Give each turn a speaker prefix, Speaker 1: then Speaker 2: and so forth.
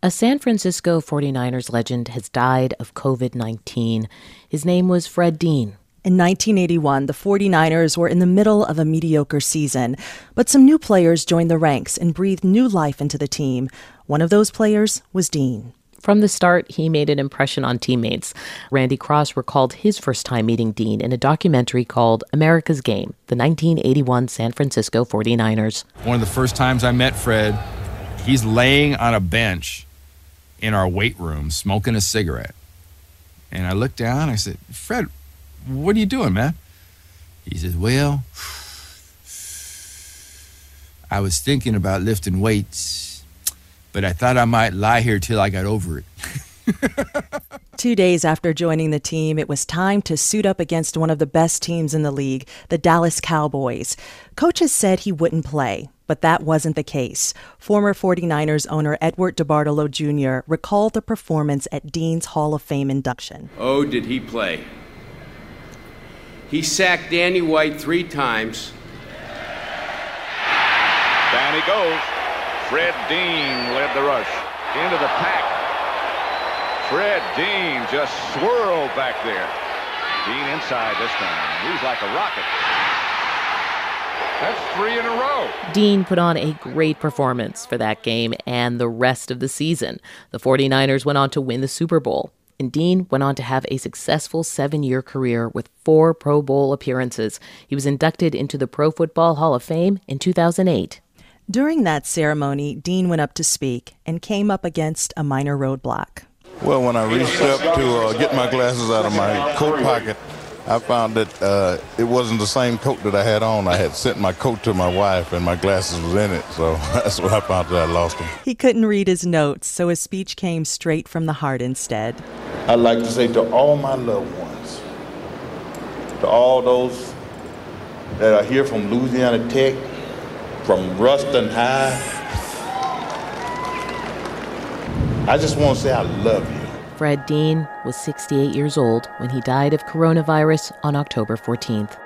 Speaker 1: A San Francisco 49ers legend has died of COVID-19. His name was Fred Dean.
Speaker 2: In 1981, the 49ers were in the middle of a mediocre season, but some new players joined the ranks and breathed new life into the team. One of those players was Dean.
Speaker 1: From the start, he made an impression on teammates. Randy Cross recalled his first time meeting Dean in a documentary called America's Game, the 1981 San Francisco 49ers.
Speaker 3: One of the first times I met Fred, he's laying on a bench in our weight room smoking a cigarette. And I looked down and I said, "Fred, what are you doing, man?" He says, "Well, I was thinking about lifting weights, but I thought I might lie here till I got over it."
Speaker 2: 2 days after joining the team, it was time to suit up against one of the best teams in the league, the Dallas Cowboys. Coaches said he wouldn't play, but that wasn't the case. Former 49ers owner Edward DeBartolo Jr. recalled the performance at Dean's Hall of Fame induction.
Speaker 4: Oh, did he play? He sacked Danny White 3 times.
Speaker 5: Down he goes. Fred Dean led the rush into the pack. Fred Dean just swirled back there. Dean inside this time. He's like a rocket. That's 3 in a row.
Speaker 1: Dean put on a great performance for that game and the rest of the season. The 49ers went on to win the Super Bowl. And Dean went on to have a successful 7-year career with 4 Pro Bowl appearances. He was inducted into the Pro Football Hall of Fame in 2008.
Speaker 2: During that ceremony, Dean went up to speak and came up against a minor roadblock.
Speaker 6: Well, when I reached up to get my glasses out of my coat pocket, I found that it wasn't the same coat that I had on. I had sent my coat to my wife, and my glasses was in it, so that's what I found that I lost them.
Speaker 2: He couldn't read his notes, so his speech came straight from the heart instead.
Speaker 6: I'd like to say to all my loved ones, to all those that are here from Louisiana Tech, from Ruston High, I just want to say I love you.
Speaker 1: Fred Dean was 68 years old when he died of coronavirus on October 14th.